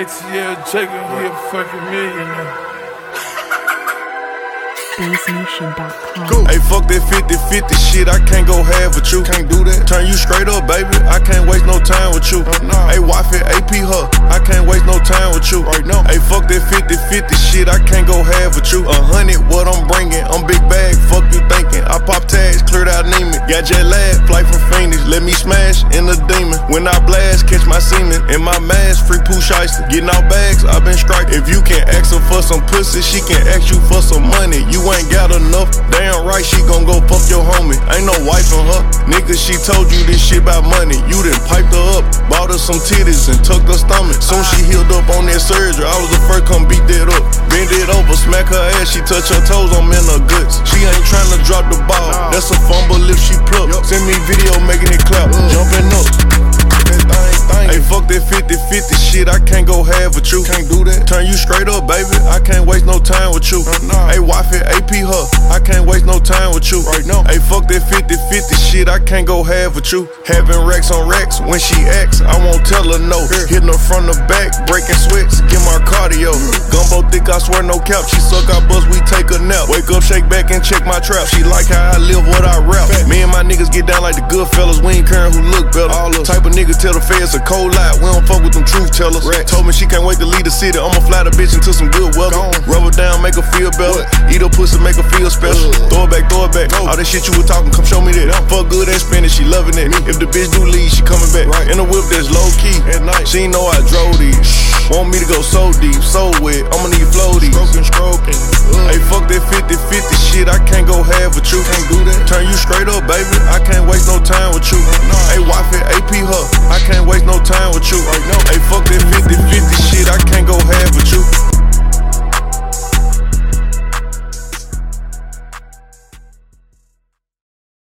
ATL Jacob, he a fucking millionaire. BaseNation.com. Hey, fuck that 50-50 shit, I can't go half with you. Can't do that. Turn you straight up, baby, I can't waste no time with you. Hey, wife it, AP her, I can't waste no time with you. Right now. Hey, fuck that 50-50 shit, I can't go half with you. 100, what I'm bringing, I'm big bag, fuck you thinking. I pop tags, cleared out Neiman. Got jet lag, flight from Phoenix, let me smash in the demon. When I blast, catch my semen. In my mask, free poo shiesty. Getting out bags, I been striking. If you can ask her for some pussy, she can ask you for some money. You ain't got enough, damn right she gon' go fuck your homie. Ain't no wife on her, nigga, she told you this shit about money. You done piped her up, bought her some titties and tucked her stomach. Soon she healed up on that surgery, I was the first come beat that up. Bend it over, smack her ass, she touch her toes, I'm in her guts. She ain't tryna drop the ball, that's a fumble if she pluck. Send me video making it clap, jumping up. Hey, fuck that 50-50 shit, I can't go half with you. Can't do that. Turn you straight up, baby, I can't waste no time with you. Hey, wife it, AP her, I can't waste no time with you. Right now. Hey, fuck that 50-50 shit, I can't go half with you. Having racks on racks, when she acts, I won't tell her no. Hitting her from the back, breaking sweats, get my cardio. Gumbo thick, I swear no cap, she suck our buzz, we take a nap. Wake up, shake back and check my trap, she like how I live, what I rap. Me and my niggas get down like the good fellas, we ain't caring who look better. All the type of nigga tell the feds a cold lie, we don't fuck with them truth tellers. Told me she can't wait to leave the city, I'ma fly the bitch into some good weather. Rub her down, make her feel better. Eat her pussy, make her feel special. Throw it back, throw it back. All that shit you were talking, come show me that. Fuck good and spend it, she loving it. If the bitch do leave, she coming back. In the whip that's low key. At night, she ain't know I drove these. Want me to go so deep, so wet, I'ma need floaties. Stroking. Hey, fuck that 50-50 shit, I can't go half with you. Can't do that. Turn you straight up, baby, I can't waste no time with you. Hey, wife it, AP her, I can't waste no time with you. Hey, fuck that 50-50 shit.